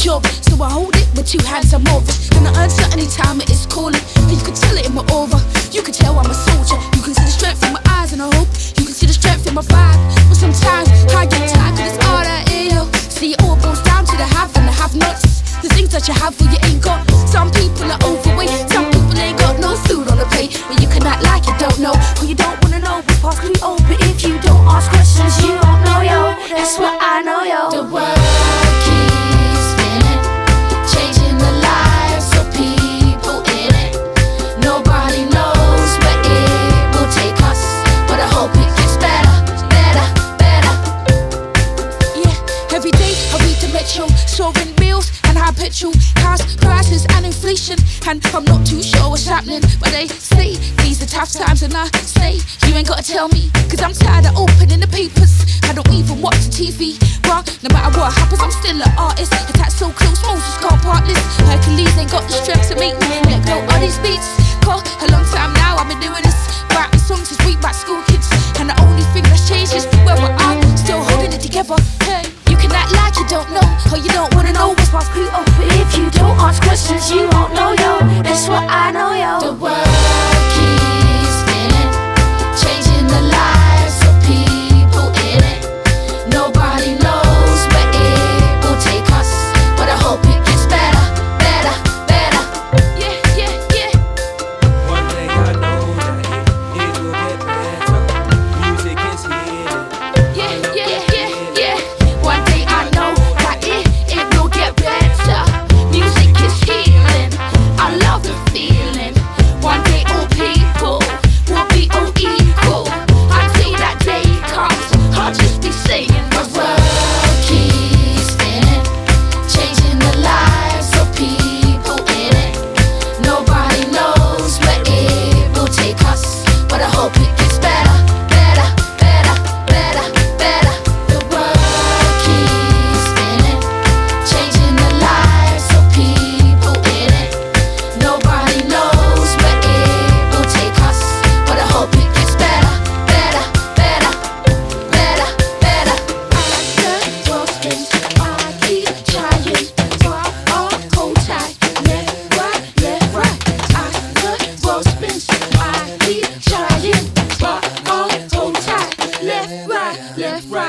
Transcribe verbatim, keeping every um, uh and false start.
job, so I hold it with two hands. I'm over, and I earn certain time it is calling. And you can tell it in my aura. You can tell I'm a soldier. You can see the strength in my eyes, and I hope you can see the strength in my vibe. But sometimes I get tired, 'cause it's all that is. See, it all boils down to the have and the have-nots. The things that you have, but you ain't got. Some people are overweight, some people ain't got no food on the plate. But you can act like you don't know, or you don't wanna know. We pass me over if you don't ask questions. You don't know, yo. That's what I know, yo. The world keeps spinning, changing the lives of people in it. Nobody knows where it will take us, but I hope it gets better, better, better. Yeah, every day I read the Metro, soaring meals and high petrol, house prices and inflation. And I'm not too sure what's happening, but they say these are tough times, and I say you ain't gotta tell me, 'cause I'm tired of opening the papers. I don't even watch the T V. Well, no matter what happens, I'm still an artist. Attached so close, Moses can't part this. Hercules ain't got the strength to make me let go of these beats. Cause a long time now I've been doing this, writing songs since we back school kids. And the only thing that's changed is whether I'm still holding it together. Hey, you can act like you don't know, or you don't wanna know what's past me up. But if you don't ask questions, you won't know, yo. That's what I know, yo. The world keeps spinning, changing the lives of people in it. Nobody knows where it will take us, but I hope it gets better, better, better. Yeah, yeah, yeah. One thing I know that it, it will get better. Music is healing. Yeah, yeah, yeah, yeah. One day I know that it, it will get better. Music is healing. I love the feeling. One day all people will be all equal. Until that day comes, I'll just be saying The world keeps spinning, changing the lives of people in it. Nobody knows where it will take us, but I hope it gets better, better, better, better, better. The world keeps spinning, changing the lives of people in it. Nobody knows where it will take us, but I hope it gets better, better, better, better, better. I world spins. I keep trying, but I hold tight. Left, right, left, right. I the world spins. I keep trying, but I hold tight. Left, right, left, right.